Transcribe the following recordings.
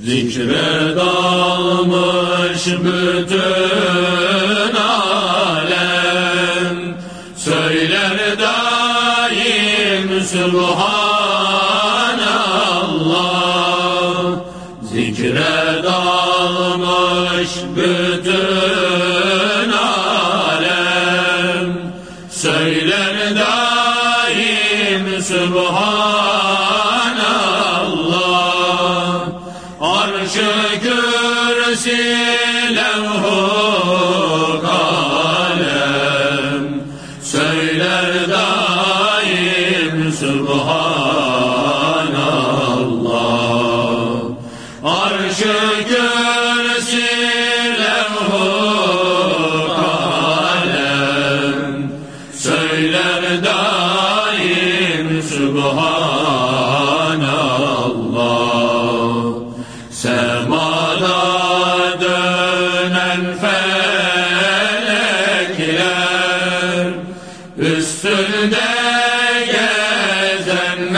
Zikre dalmış bütün alem, söyler daim Subhanallah. Zikre dalmış bütün alem, söyler daim Subhanallah. Arş-ı kürsi levh-u kalem, söyler daim Subhanallah. Arş-ı kürsi levh-u kalem, söyler daim Subhanallah. Semada dönen felekler, üstünde gezen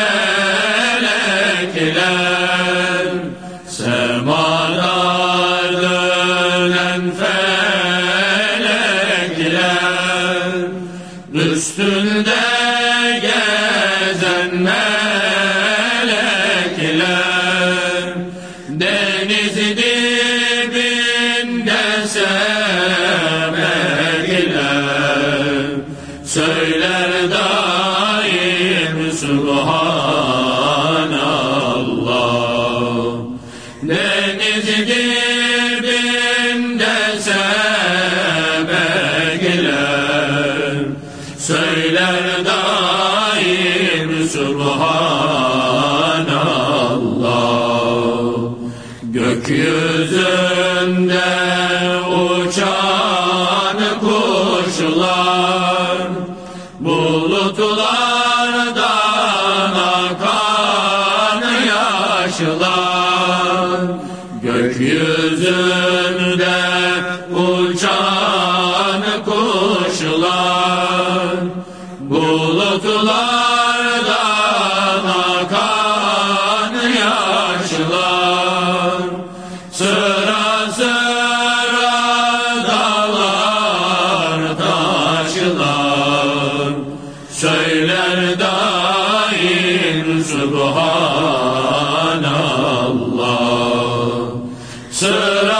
melekler. Semada dönen felekler, üstünde gezen melekler. Deniz dibinde semekler, söyler daim Subhanallah. Deniz dibinde semekler, söyler daim Subhanallah. Gökyüzünde uçan kuşlar, bulutlardan akan yaşlar. Gökyüzünde uçan kuşlar, bulutlardan akan yaşlar. Sıra sıra dağlar taşlar, söyler daim Subhanallah. Sıra